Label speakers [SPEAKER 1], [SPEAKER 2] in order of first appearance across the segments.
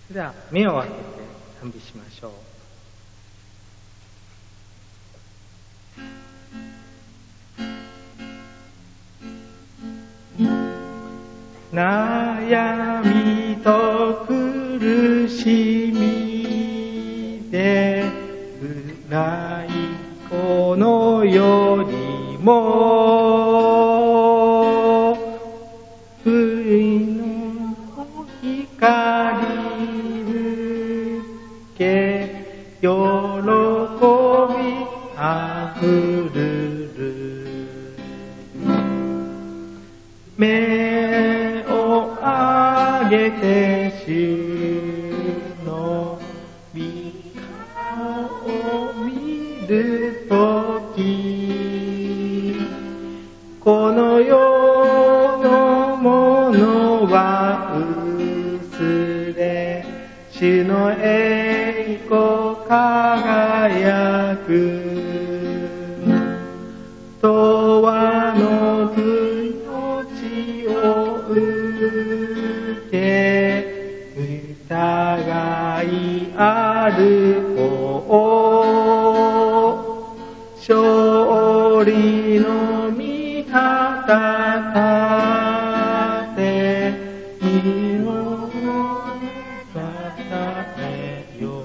[SPEAKER 1] それでは目を開けて賛美しましょう。悩みと苦しみで暗いこの世にも不の光向け喜びあふる目を上げて主の御顔を見るときこの世のものは薄れ主の栄光輝く永遠の命を受け疑いある方勝利の御旗立て身をたたえよ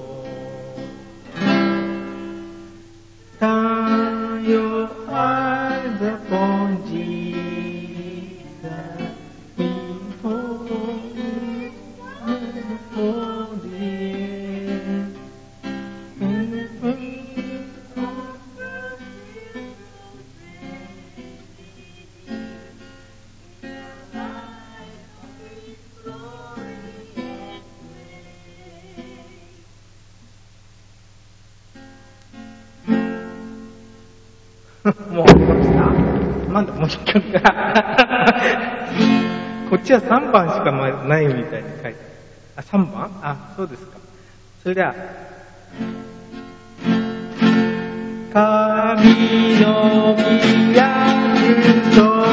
[SPEAKER 1] 太陽eyes upon Jesus, behold the end, and the face ofもう終わりました。まだもう一曲がこっちは3番しかないみたいに書いてある。あ、3番？あ、そうですか。それでは神の御約束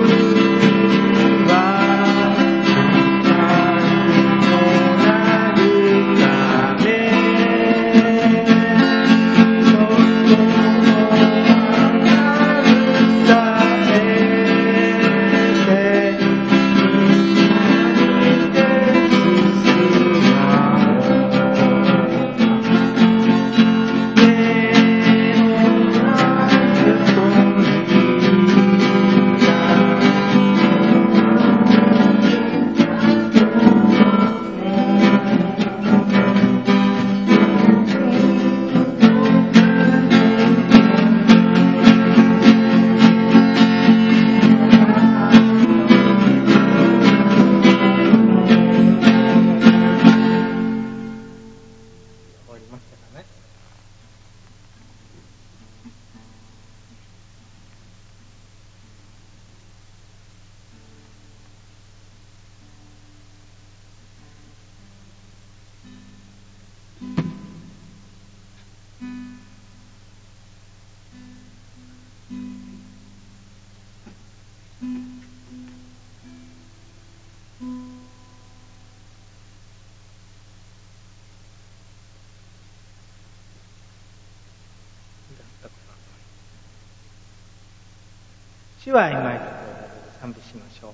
[SPEAKER 1] 主は今いところで賛美しましょう。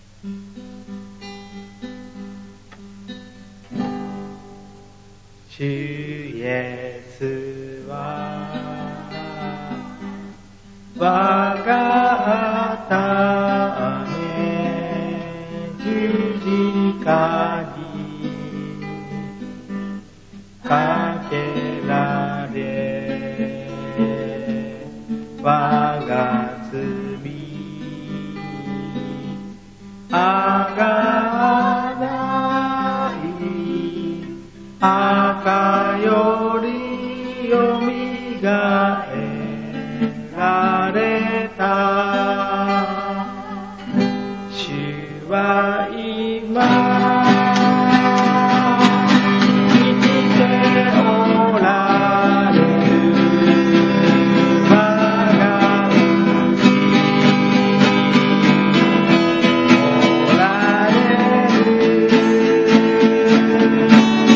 [SPEAKER 1] 主イエスは我がため十字架にかけられ我があがない赤よりよみがえられた主は今生きておられる我がおられる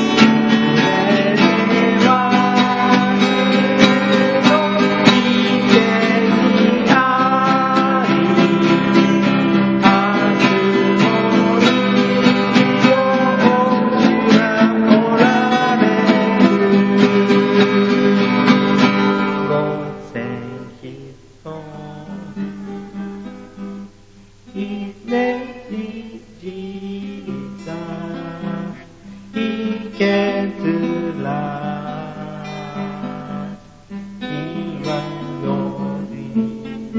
[SPEAKER 1] 削ら岩より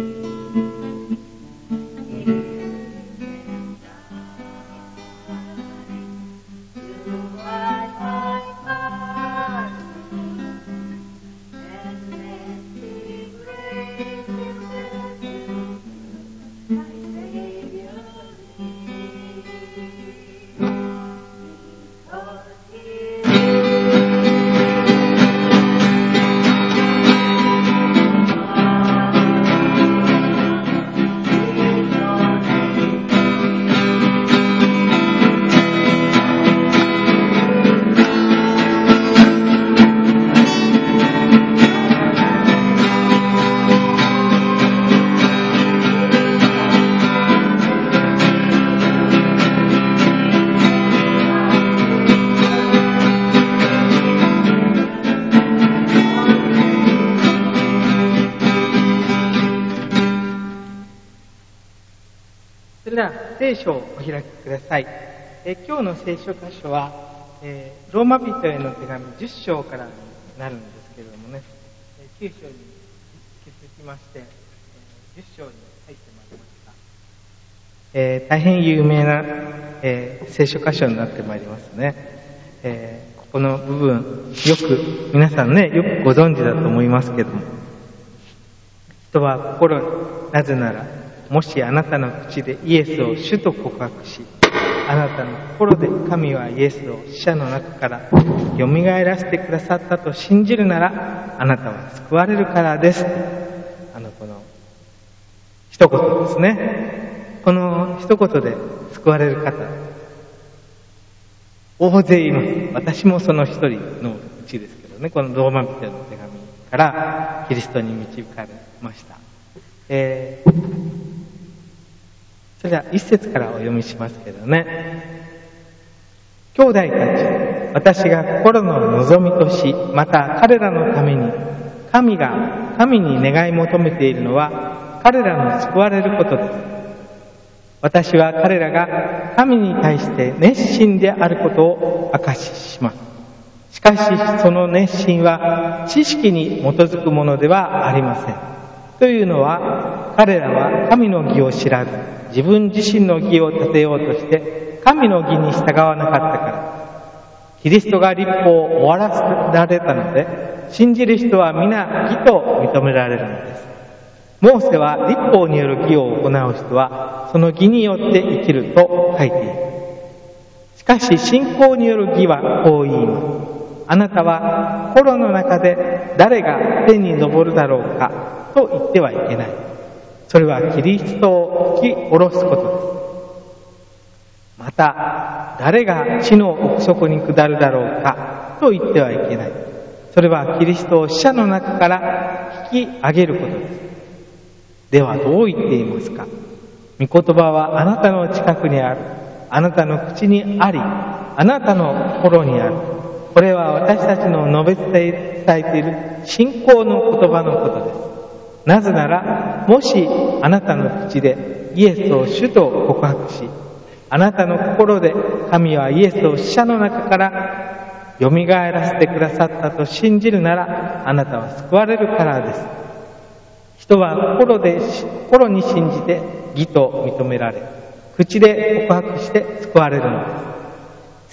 [SPEAKER 1] それでは聖書をお開きください。今日の聖書箇所は、ローマ人への手紙10章からになるんですけれどもね、9章に引き続きまして、10章に入ってまいりました。大変有名な、聖書箇所になってまいりますね。ここの部分、よく皆さんね、よくご存知だと思いますけども、人は心に、なぜならもしあなたの口でイエスを主と告白し、あなたの心で神はイエスを死者の中からよみがえらせてくださったと信じるなら、あなたは救われるからです。この一言ですね。この一言で救われる方、大勢います。私もその一人のうちですけどね、このローマ人への手紙からキリストに導かれました。それでは一節からお読みしますけどね。兄弟たち、私が心の望みとし、また彼らのために、神が神に願い求めているのは、彼らの救われることです。私は彼らが神に対して熱心であることを証しします。しかし、その熱心は知識に基づくものではありません。というのは、彼らは神の義を知らず、自分自身の義を立てようとして神の義に従わなかったから、キリストが律法を終わらせられたので、信じる人は皆義と認められるのです。モーセは律法による義を行う人はその義によって生きると書いている。しかし信仰による義はこう言います。あなたは心の中で誰が天に昇るだろうかと言ってはいけない。それはキリストを引き下ろすことです。また、誰が地の奥底に下るだろうかと言ってはいけない。それはキリストを死者の中から引き上げることです。ではどう言っていますか？御言葉はあなたの近くにある。あなたの口にあり、あなたの心にある。これは私たちの述べ伝えている信仰の言葉のことです。なぜなら、もしあなたの口でイエスを主と告白し、あなたの心で神はイエスを死者の中から蘇らせてくださったと信じるなら、あなたは救われるからです。人は心に信じて義と認められ、口で告白して救われるのです。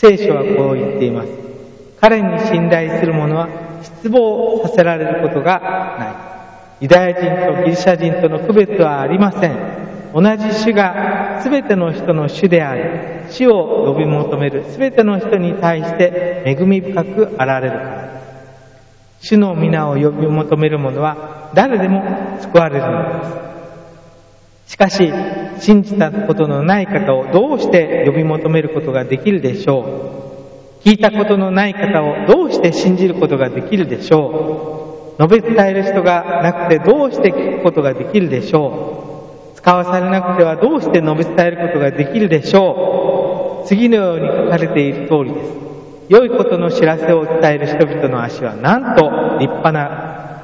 [SPEAKER 1] 聖書はこう言っています。彼に信頼する者は失望させられることがない。ユダヤ人とギリシャ人との区別はありません。同じ主がすべての人の主であり、主を呼び求めるすべての人に対して恵み深くあられるからです。主の皆を呼び求める者は誰でも救われるのです。しかし、信じたことのない方をどうして呼び求めることができるでしょう。聞いたことのない方をどうして信じることができるでしょう。述べ伝える人がなくてどうして聞くことができるでしょう。使わされなくてはどうして述べ伝えることができるでしょう。次のように書かれている通りです。良いことの知らせを伝える人々の足はなんと立派な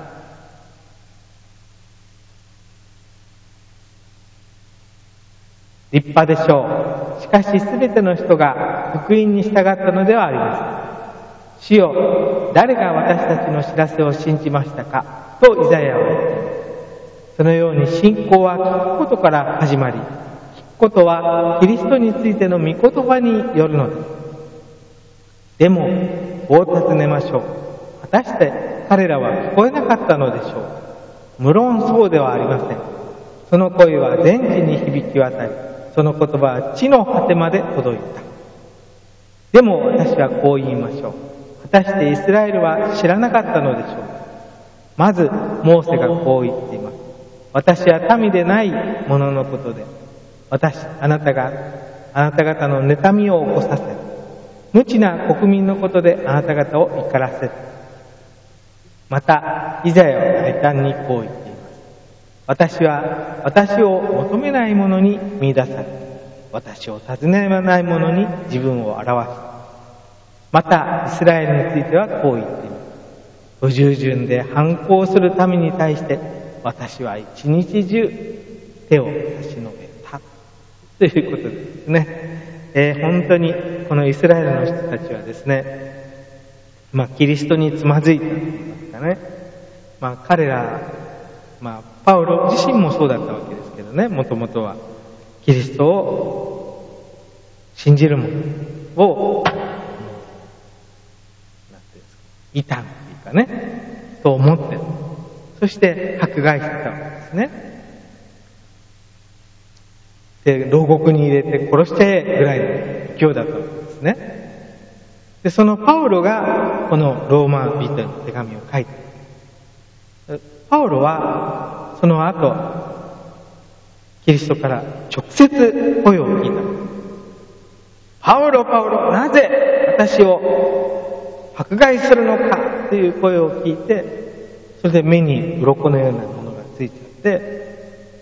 [SPEAKER 1] 立派でしょう。しかしすべての人が福音に従ったのではありません。 主よ、誰が私たちの知らせを信じましたかとイザヤは言っています。そのように信仰は聞くことから始まり、聞くことはキリストについての御言葉によるのです。でも、こう尋ねましょう。果たして彼らは聞こえなかったのでしょう。無論そうではありません。その声は全地に響き渡り、その言葉は地の果てまで届いた。でも私はこう言いましょう。果たしてイスラエルは知らなかったのでしょう。まず、モーセがこう言っています。私は民でないもののことで、あなた方の妬みを起こさせ、無知な国民のことであなた方を怒らせる。また、イザヤは大胆にこう言っています。私は私を求めない者に見出され、私を尋ねない者に自分を表す。また、イスラエルについてはこう言っています。不従順で反抗する民に対して、私は一日中手を差し伸べた。ということですね。本当にこのイスラエルの人たちはですね、キリストにつまずいたと言いますかね。彼ら、パウロ自身もそうだったわけですけどね、もともとはキリストを信じる者を、異端っていうかね、と思ってる。そして迫害してたわけですね。で、牢獄に入れて殺してぐらいの勢いだったわけですね。で、そのパウロがこのローマ人への手紙を書いている。パウロはその後、キリストから直接声を聞いた。パウロ、なぜ私を迫害するのかという声を聞いて、それで目に鱗のようなものがついちゃって、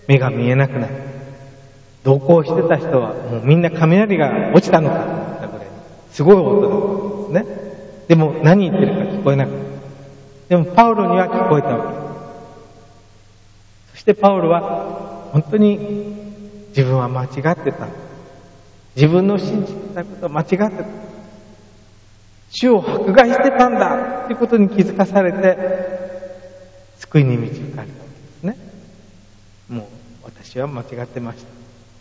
[SPEAKER 1] 目が見えなくなる。同行してた人はもうみんな雷が落ちたのかと思ったぐらいすごい音だったんですね。でも何言ってるか聞こえなかった。でもパウロには聞こえたわけです。そしてパウロは本当に自分は間違ってた。自分の信じてたことは間違ってた。主を迫害してたんだということに気づかされて、救いに導かれたわけですね。もう私は間違ってました。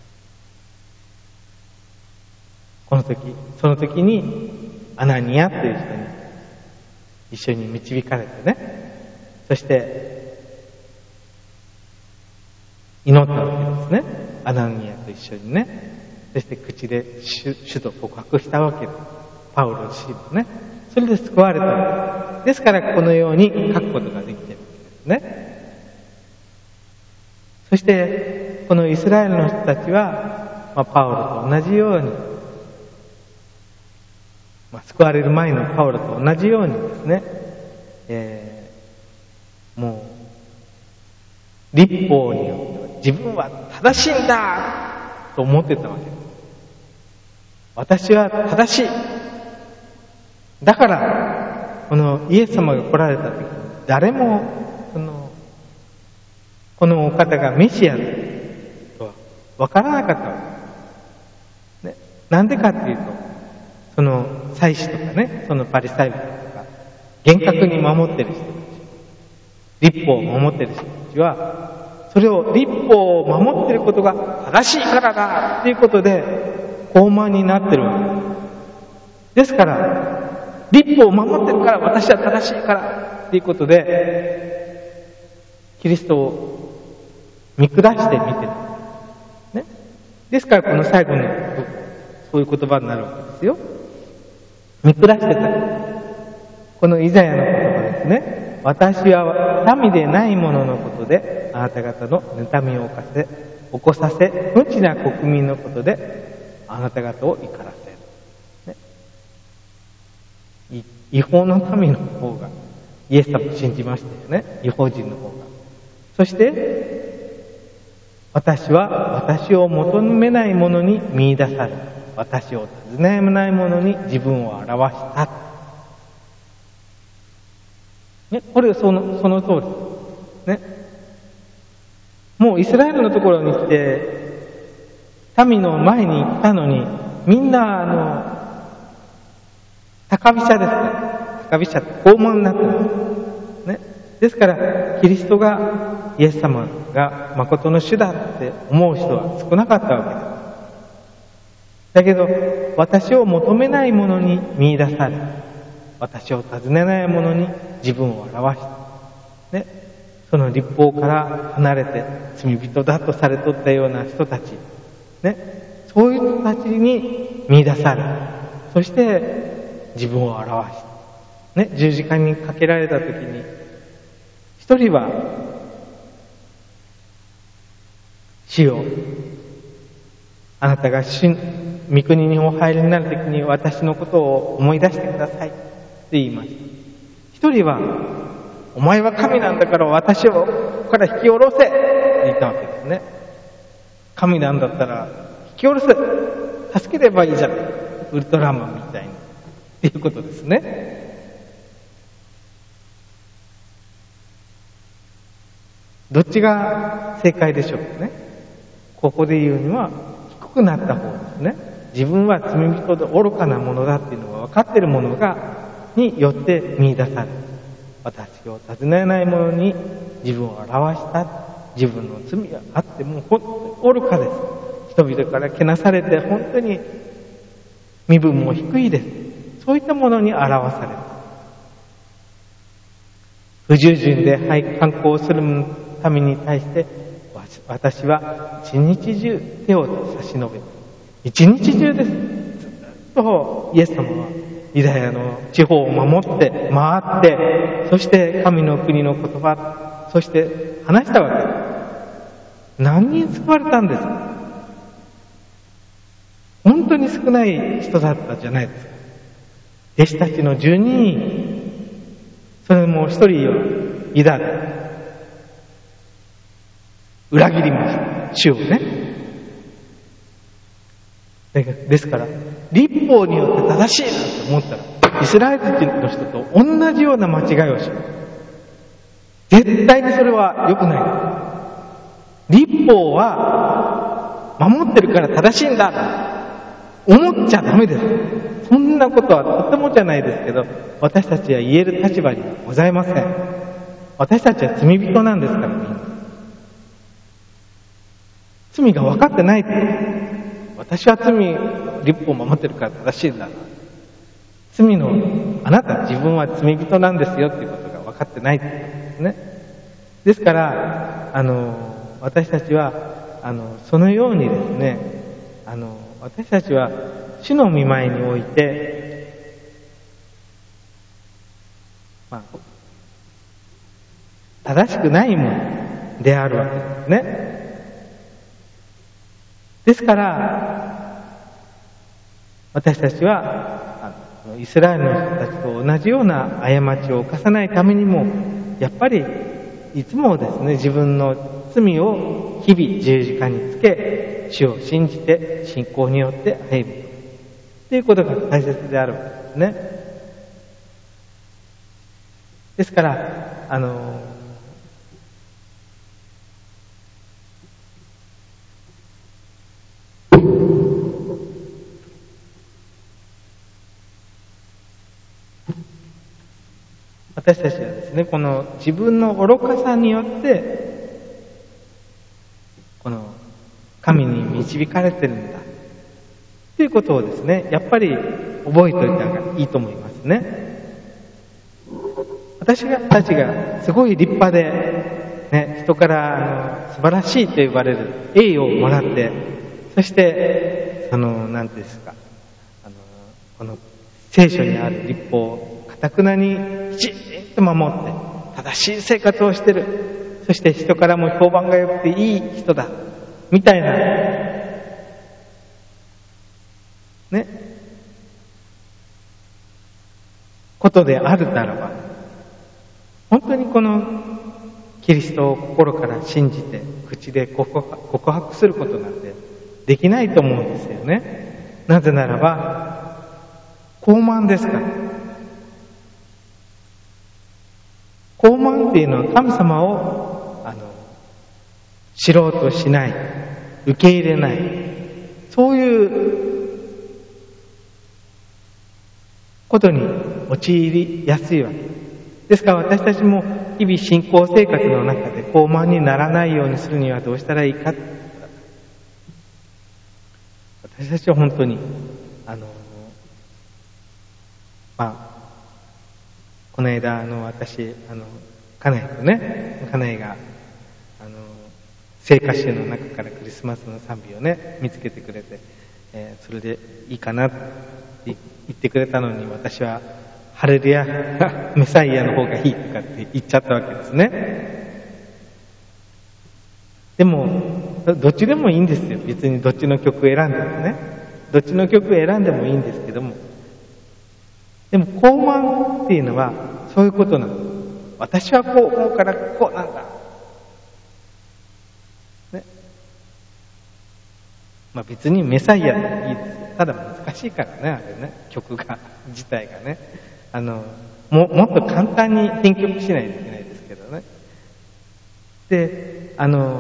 [SPEAKER 1] その時にアナニアという人に一緒に導かれてね、そして祈ったわけですね。アナニアと一緒にね。そして口で主と告白したわけです。パウロ自身もね。それで救われたわけです。ですからこのように書くことができているわけですね。そしてこのイスラエルの人たちは、パウロと同じように、救われる前のパウロと同じようにですね、もう律法によって自分は正しいんだと思ってたわけです。私は正しい。だからこのイエス様が来られた時に誰もこのお方がメシアとは分からなかったわけです、ね。なんでかっていうと、その祭司とかね、そのパリサイ人とか厳格に守ってる人たち、律法を守ってる人たちは、それを律法を守ってることが正しいからだっていうことで傲慢になってるわけです。ですから律法を守ってるから私は正しいからっていうことでキリストを見下して見てる、ね。ですからこの最後のそういう言葉になるわけですよ。見下してた。このイザヤの言葉ですね。私は民でないもののことであなた方の妬みを起こさせ、無知な国民のことであなた方を怒らせる、ね。違法の民の方がイエス様を信じましたよね。違法人の方が。そして私は私を求めないものに見出され、私を尋ねないものに自分を表した。ね、これその通りです。ね。もうイスラエルのところに来て、民の前に来たのに、みんな高飛車ですね。 高飛車って高慢になってます。ね。ですから、キリストが、イエス様が誠の主だって思う人は少なかったわけです。だけど、私を求めないものに見出され、私を尋ねないものに自分を表した。ね。その律法から離れて罪人だとされとったような人たち。ね。そういう人たちに見出され、そして自分を表した。ね。十字架にかけられたときに、一人は、主よ、あなたが御国にお入りになるときに私のことを思い出してくださいって言いました。一人は、お前は神なんだから私をここから引き下ろせって言ったわけですね。神なんだったら引き下ろせ、助ければいいじゃん、ウルトラマンみたいにっていうことですね。どっちが正解でしょうかね。ここで言うには低くなった方ですね。自分は罪人で愚かなものだっていうのが分かっているものによって見出される。私を尋ねないものに自分を表した。自分の罪があっても愚かです。人々からけなされて本当に身分も低いです。そういったものに表される。不従順で反抗する民に対して私は一日中手を差し伸べる。一日中です。ずっとイエス様はユダヤの地方を守って回って、そして神の国の言葉、そして話したわけです。何人救われたんですか？本当に少ない人だったじゃないですか。弟子たちの12人、それも一人はユダで裏切りました。主をね。ですから、律法によって正しいなと思ったら、イスラエル人の人と同じような間違いをします。絶対にそれは良くないです。律法は守ってるから正しいんだと思っちゃダメです。そんなことはとてもじゃないですけど、私たちは言える立場にはございません。私たちは罪人なんですからね。罪が分かってない。私は律法を守ってるから正しいんだ。罪の、あなた自分は罪人なんですよっていうことが分かってないってことですね。ですから、私たちは、そのようにですね、私たちは主の御前において、正しくないものであるわけですね。ですから、私たちは、イスラエルの人たちと同じような過ちを犯さないためにも、やっぱり、いつもですね、自分の罪を日々十字架につけ、主を信じて、信仰によって歩む。ということが大切であるわけですね。ですから、私たちはですね、この自分の愚かさによって、この神に導かれてるんだ。ということをですね、やっぱり覚えておいた方がいいと思いますね。私たちがすごい立派で、ね、人から素晴らしいと言われる栄誉をもらって、そして、何ですか、この聖書にある律法を堅くなにきちんと守って、正しい生活をしてる。そして人からも評判が良くていい人だ。みたいな、ね、ことであるならば、本当にこのキリストを心から信じて、口で告白することなんてできないと思うんですよね。なぜならば、傲慢ですから。傲慢っていうのは神様を知ろうとしない、受け入れない、そういうことに陥りやすいわけですから、私たちも日々信仰生活の中で傲慢にならないようにするにはどうしたらいいか。私たちは本当にこの間私家内とね、家内が聖歌集の中からクリスマスの賛美をね見つけてくれて、それでいいかなって言ってくれたのに、私はハレルヤメサイアの方がいいとかって言っちゃったわけですね。でもどっちでもいいんですよ。別にどっちの曲選んでもね、どっちの曲選んでもいいんですけども、でも傲慢っていうのはそういうことなの。私はこう思うからこうなんだ、ね。別にメサイアでいいですよ。ただ難しいからね、あれね、曲が自体がね、もっと簡単に編曲しないといけないですけどね。で、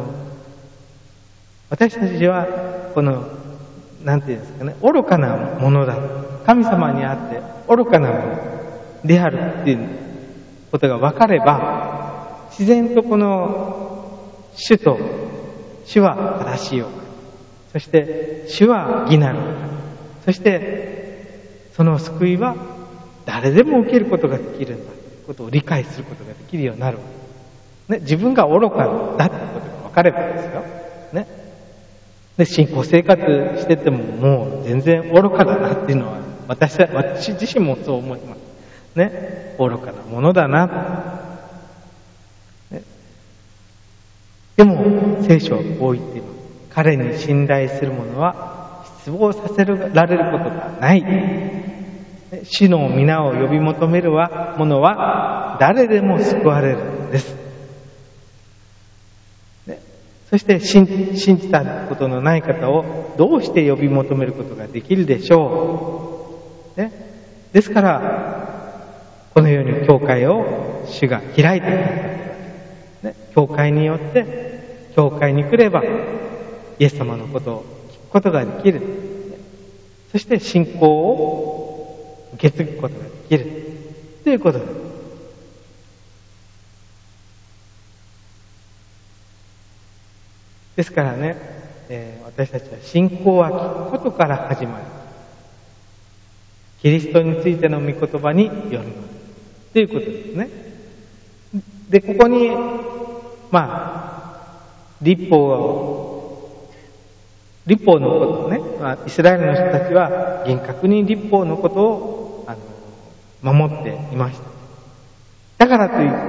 [SPEAKER 1] 私たちはこのなんていうんですかね、愚かなものだ、神様にあって愚かなものであるっていうことが分かれば、自然とこの主は正しいよ、そして主は義なる、そしてその救いは誰でも受けることができるんだということを理解することができるようになる、ね、自分が愚かだってことが分かればですよ、ね。で、信仰生活しててももう全然愚かだなっていうのは私自身もそう思いますね。愚かなものだな、ね。でも聖書はこう言っています。彼に信頼する者は失望させられることがない。主の皆を呼び求める者は誰でも救われるのです。そして信じたことのない方をどうして呼び求めることができるでしょう。ね、ですから、このように教会を主が開いてくれた。ね、教会によって、教会に来れば、イエス様のことを聞くことができる。そして信仰を受け継ぐことができる。ということです。ですからね、私たちは信仰は聞くことから始まる。キリストについての御言葉によるのです。ということですね。で、ここに、律法のことをね、イスラエルの人たちは厳格に律法のことを守っていました。だからといって、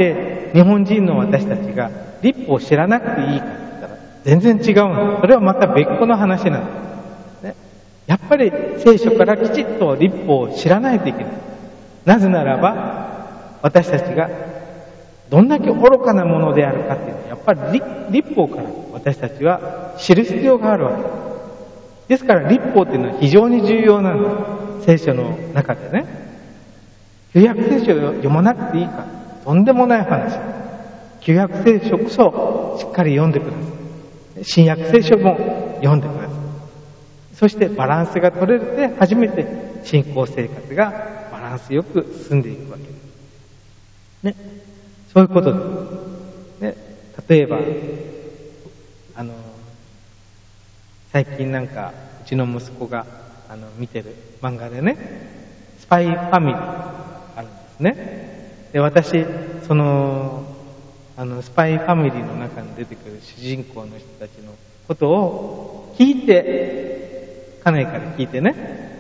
[SPEAKER 1] 日本人の私たちが律法を知らなくていいかと言ったら全然違うの。それはまた別個の話なの。ね、やっぱり聖書からきちっと律法を知らないといけない。なぜならば、私たちがどんだけ愚かなものであるかっていうのは、やっぱり律法から私たちは知る必要があるわけです。ですから律法っていうのは非常に重要なんです。聖書の中でね。旧約聖書を読まなくていいか、とんでもない話。旧約聖書こそしっかり読んでください。新約聖書も読んでください。そしてバランスが取れて初めて信仰生活がバランスよく進んでいくわけです。ね。そういうことです。ね。例えば、最近なんかうちの息子が見てる漫画でね、スパイファミリーあるんですね。で、私そのスパイファミリーの中に出てくる主人公の人たちのことを聞いて、家内から聞いてね、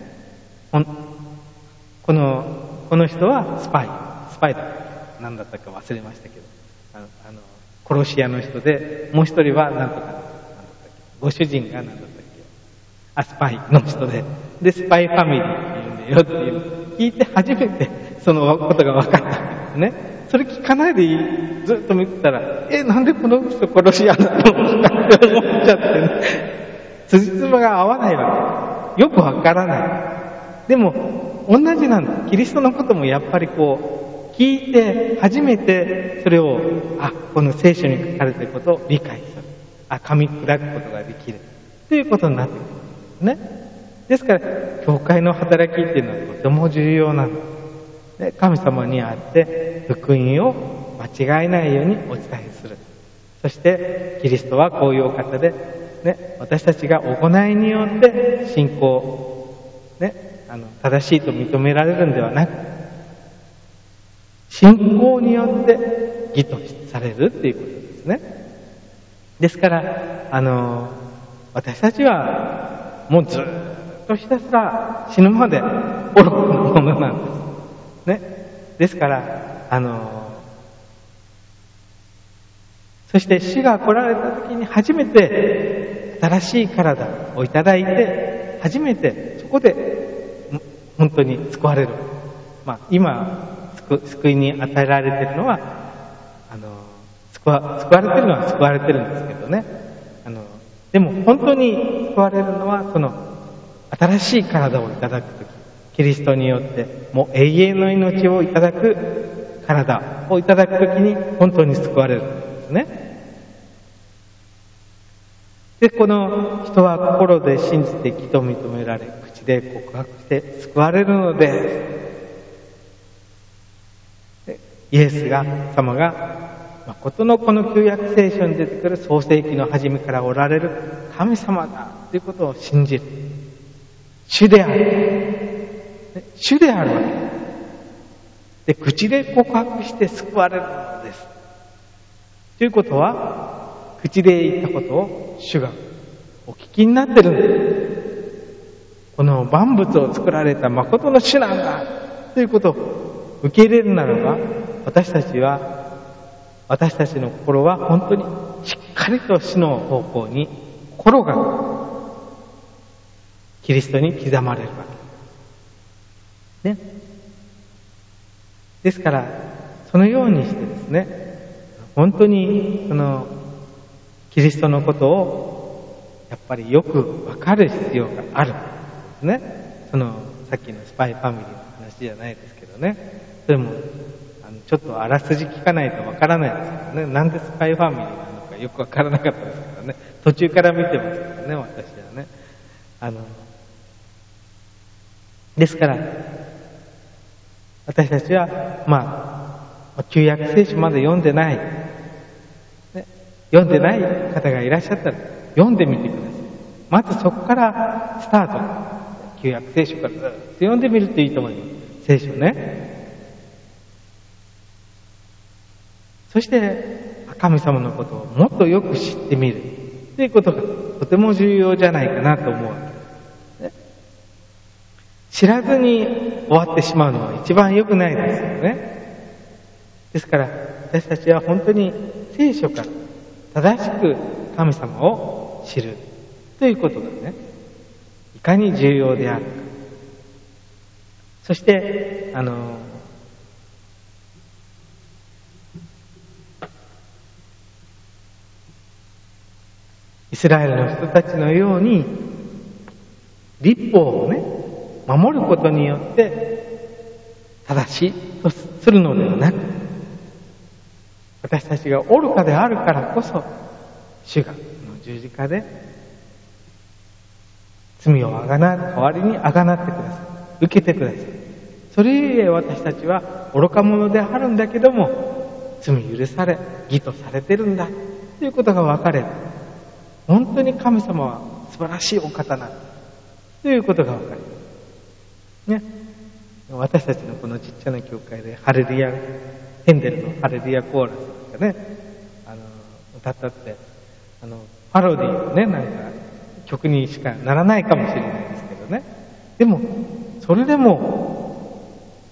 [SPEAKER 1] この人はスパイだ。何だったか忘れましたけど、殺し屋の人で、もう一人は何とか、何だったっけ、ご主人が何だったっけ、スパイの人で、スパイファミリーって言うんだよっていう聞いて初めてそのことが分かったね。それ聞かないでずっと見てたら、なんでこの人殺し屋なのって思っちゃってね、辻褄が合わないわけ。よくわからない。でも同じなんだ。キリストのこともやっぱり聞いて初めてそれをこの聖書に書かれていることを理解する、噛み砕くことができるということになってくるんですね。ですから教会の働きっていうのはとても重要なんです。 神様にあって福音を間違えないようにお伝えする。そしてキリストはこういうお方で、私たちが行いによって信仰、正しいと認められるんではなく、信仰によって義とされるっていうことですね。ですから、私たちはもうずっとひたすら死ぬまで愚かなものなんです。ですから、そして主が来られた時に初めて新しい体をいただいて、初めてそこで本当に救われる。今、救いに与えられているのは、救われているのは救われてるんですけどね。でも本当に救われるのは、その新しい体をいただくとき、キリストによってもう永遠の命をいただく体をいただくときに本当に救われるんですね。で、この人は心で信じて義と認められ、口で告白して救われるので、イエス様が誠のこの旧約聖書に出てくる創世記の初めからおられる神様だということを信じる。主である。主であるわけで、口で告白して救われるのです。ということは、口で言ったことを主がお聞きになってるんです。この万物を作られた誠の主なんだということを受け入れるならば、私たちの心は本当にしっかりと主の方向に心がキリストに刻まれるわけです。ですから、そのようにしてですね、本当にそのキリストのことをやっぱりよくわかる必要があるんですね。さっきのスパイファミリーの話じゃないですけどね。それもちょっとあらすじ聞かないとわからないですけどね。なんでスパイファミリーなのかよくわからなかったですけどね。途中から見てますからね、私はね。ですから、私たちは、旧約聖書まで読んでない、読んでない方がいらっしゃったら、読んでみてください。まずそこからスタート。旧約聖書からずっと読んでみるといいと思います。聖書ね。そして、神様のことをもっとよく知ってみるということがとても重要じゃないかなと思うわけです。知らずに終わってしまうのは一番良くないですよね。ですから、私たちは本当に聖書から正しく神様を知るということがね、いかに重要であるか。そして、イスラエルの人たちのように、律法をね、守ることによって正しいとするのではなく、私たちが愚かであるからこそ、主が十字架で罪を代わりにあがなってください。受けてください。それゆえ私たちは愚か者であるんだけども、罪許され、義とされてるんだということが分かれる。本当に神様は素晴らしいお方なんだということが分かる。ね。私たちのこのちっちゃな教会でハレルヤ、ヘンデルのハレルヤコーラスがね、歌ったって、パロディーのね、なんか曲にしかならないかもしれないですけどね。でも、それでも、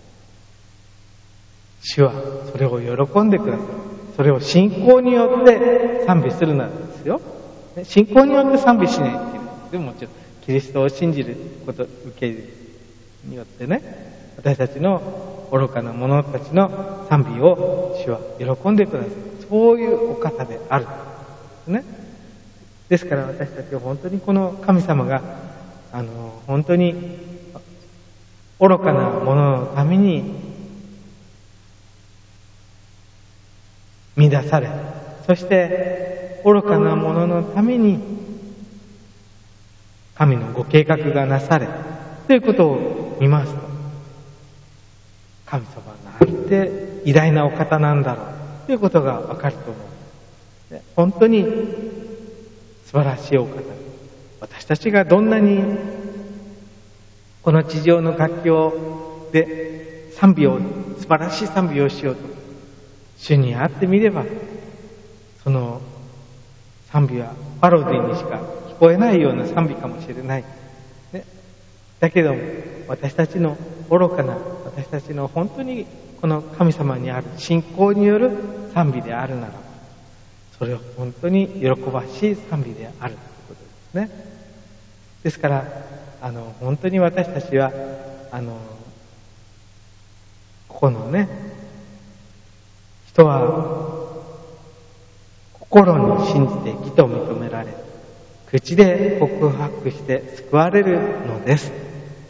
[SPEAKER 1] 主はそれを喜んでください。それを信仰によって賛美するなんですよ。信仰によって賛美しないっていう。でももちろん、キリストを信じること、受けるによってね、私たちの愚かな者たちの賛美を主は喜んでください。そういうお方である。ね。ですから私たちは本当にこの神様が、本当に愚かな者のために乱され、そして愚かな者のために神のご計画がなされということを見ますと、 神様はなんて偉大なお方なんだろうということがわかると思う。本当に素晴らしいお方。私たちがどんなにこの地上の楽器で賛美を、素晴らしい賛美をしようと、主に会ってみれば、その賛美はパロディにしか聞こえないような賛美かもしれない。ね、だけども、私たちの愚かな、私たちの本当にこの神様にある信仰による賛美であるならば、それは本当に喜ばしい賛美であるということですね。ですから、本当に私たちは、ここのね、人は心に信じて義と認められ、口で告白して救われるのです。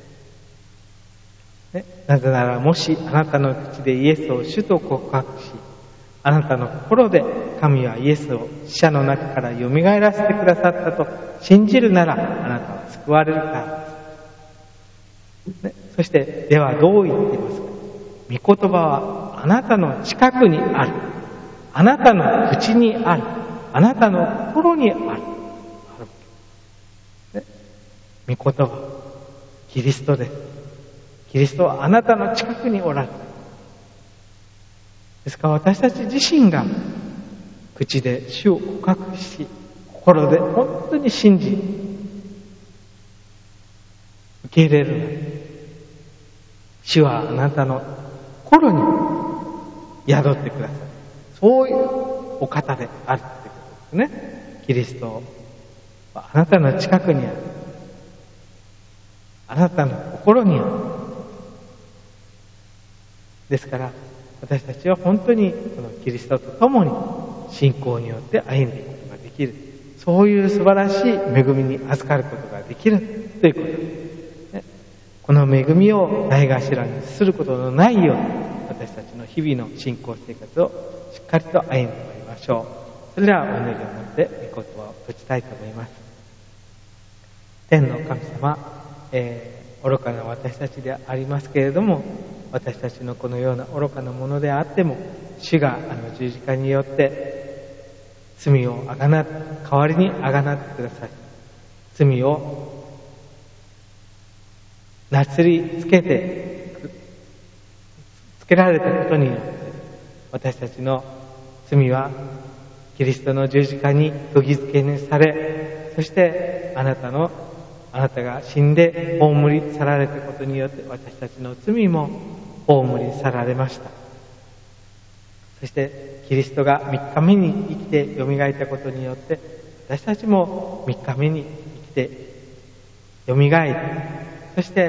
[SPEAKER 1] ね、なぜならもしあなたの口でイエスを主と告白し、あなたの心で神はイエスを死者の中から蘇らせてくださったと信じるなら、あなたは救われるからです。ね、そして、ではどう言っていますか？御言葉はあなたの近くにある。あなたの口にある。あなたの心にある。ね、御言葉、キリストです。キリストはあなたの近くにおられる。ですから私たち自身が口で主を告白し、心で本当に信じ、受け入れるのです。主はあなたの心に宿ってください。そういうお方であるということですね。キリストはあなたの近くにある。あなたの心にある。ですから私たちは本当にこのキリストと共に信仰によって歩んでいくことができる。そういう素晴らしい恵みに預かることができるということです。この恵みをないがしらにすることのないように、私たちの日々の信仰生活をしっかりと歩んでまいりましょう。それではお祈りを持って御言葉を閉じたいと思います。天の神様、愚かな私たちでありますけれども、私たちのこのような愚かなものであっても、主が十字架によって罪を代わりにあがなってください。罪をなすりつけられたことによって、私たちの罪はキリストの十字架に釘付けにされ、そしてあなたが死んで葬り去られたことによって、私たちの罪も葬り去られました。そしてキリストが3日目に生きて蘇ったことによって、私たちも3日目に生きて蘇り、そして、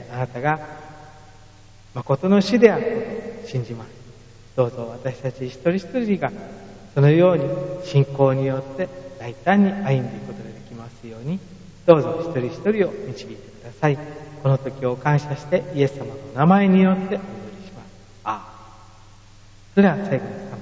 [SPEAKER 1] あなたが誠の主であることを信じます。どうぞ私たち一人一人がそのように信仰によって大胆に歩んでいくことができますように、どうぞ一人一人を導いてください。この時を感謝してイエス様の名前によってお祈りします。アーメン。それでは最後に賛美したいと思います。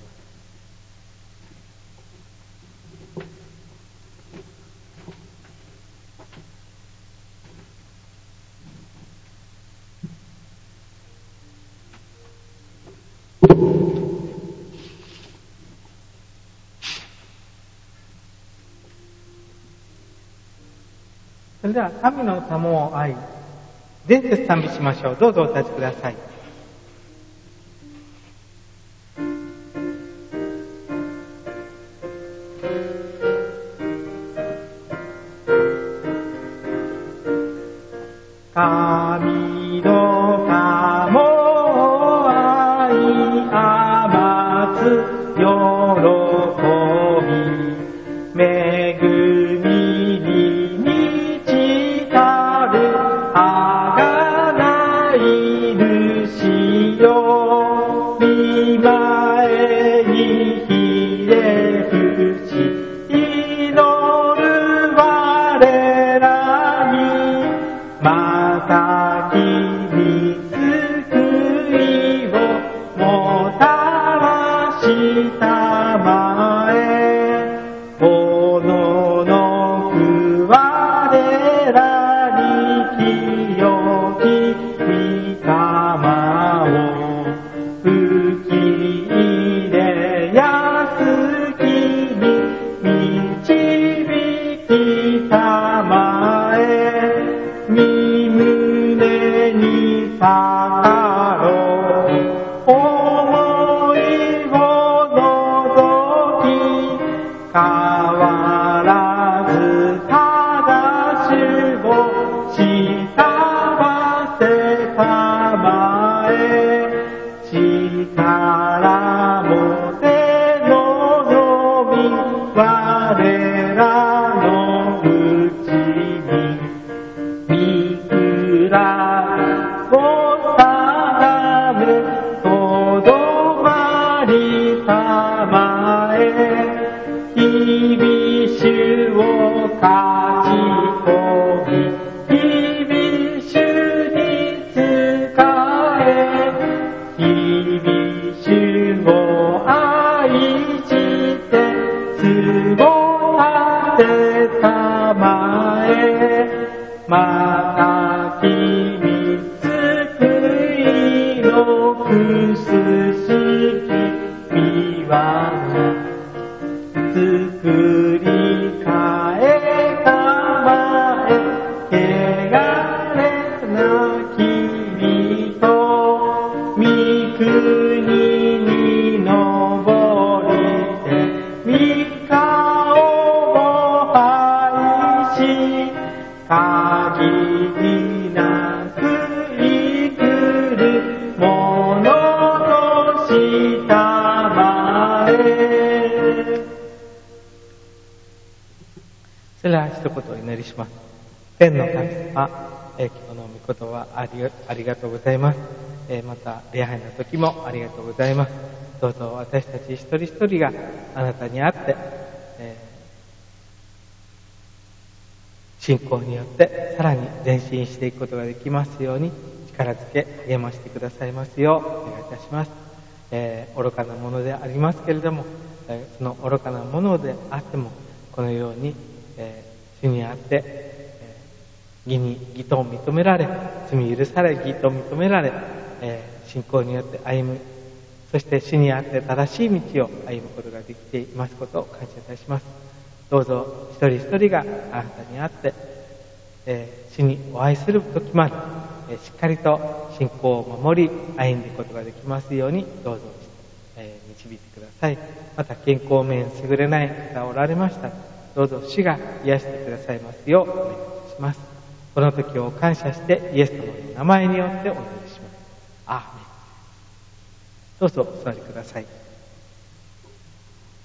[SPEAKER 1] それでは神の賜物を愛、全節賛美しましょう。どうぞお立ちください。神の賜物愛余す喜び、恵みに満ちたる贖い主よ、御前にひれ伏し祈る我らに、また君救いをもたらしたまえ、おののく我らに清き御霊日々主を愛してつぼ立てたまえ、また君救いのくすしき御業作り変えたまえ、汚れな君と御国に登りて御顔を拝し、限りなく生くるものとしたまえ。それでは一言お祈りします。天の神様、今日の御言葉ありがとうございます。また礼拝の時もありがとうございます。どうぞ私たち一人一人があなたに会って、信仰によってさらに前進していくことができますように力づけ励ましてくださいますようお願いいたします。愚かなものでありますけれども、その愚かなものであってもこのように、主にあって、義とを認められ、罪許され義と認められ、信仰によって歩む、そして主にあって正しい道を歩むことができていますことを感謝いたします。どうぞ一人一人があなたにあって、主にお会いする時まで、しっかりと信仰を守り歩んでいくことができますようにどうぞ、導いてください。また健康面優れない方おられましたら、どうぞ主が癒してくださいますようお願いいたします。この時を感謝してイエス様の名前によってお願いします。アーメン。どうぞお座りください。